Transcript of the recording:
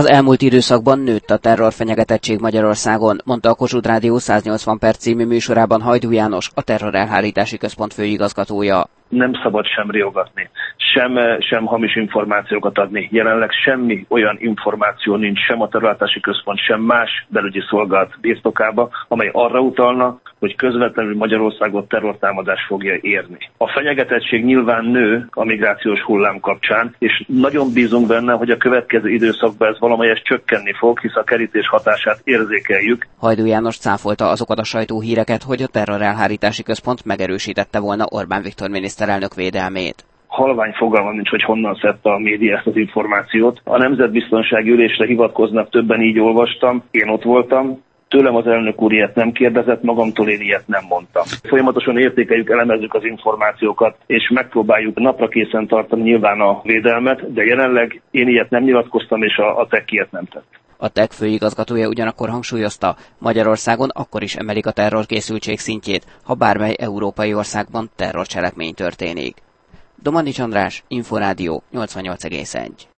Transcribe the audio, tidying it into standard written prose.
Az elmúlt időszakban nőtt a terrorfenyegetettség Magyarországon, mondta a Kossuth Rádió 180 perc című műsorában Hajdú János, a Terrorelhárítási Központ főigazgatója. Nem szabad sem riogatni, sem hamis információkat adni. Jelenleg semmi olyan információ nincs sem a Terrorelhárítási Központ, sem más belügyi szolgálat birtokába, amely arra utalna, hogy közvetlenül Magyarországot terrortámadás fogja érni. A fenyegetettség nyilván nő a migrációs hullám kapcsán, és nagyon bízunk benne, hogy a következő időszakban ez valamelyest csökkenni fog, hisz a kerítés hatását érzékeljük. Hajdú János cáfolta azokat a sajtóhíreket, hogy a Terrorelhárítási Központ megerősítette volna Orbán Viktor miniszterelnök védelmét. Halvány fogalmam nincs, hogy honnan szedte a média ezt az információt. A Nemzetbiztonsági Ülésre hivatkoznak, többen így olvastam, én ott voltam. Tőlem az elnök úr ilyet nem kérdezett, magamtól én ilyet nem mondtam. Folyamatosan értékeljük, elemezzük az információkat, és megpróbáljuk napra készen tartani nyilván a védelmet, de jelenleg én ilyet nem nyilatkoztam, és a TEK ilyet nem tett. A TEK főigazgatója ugyanakkor hangsúlyozta, Magyarországon akkor is emelik a terrorkészültség szintjét, ha bármely európai országban terrorcselekmény történik. Domanics András, Inforádió 88,1.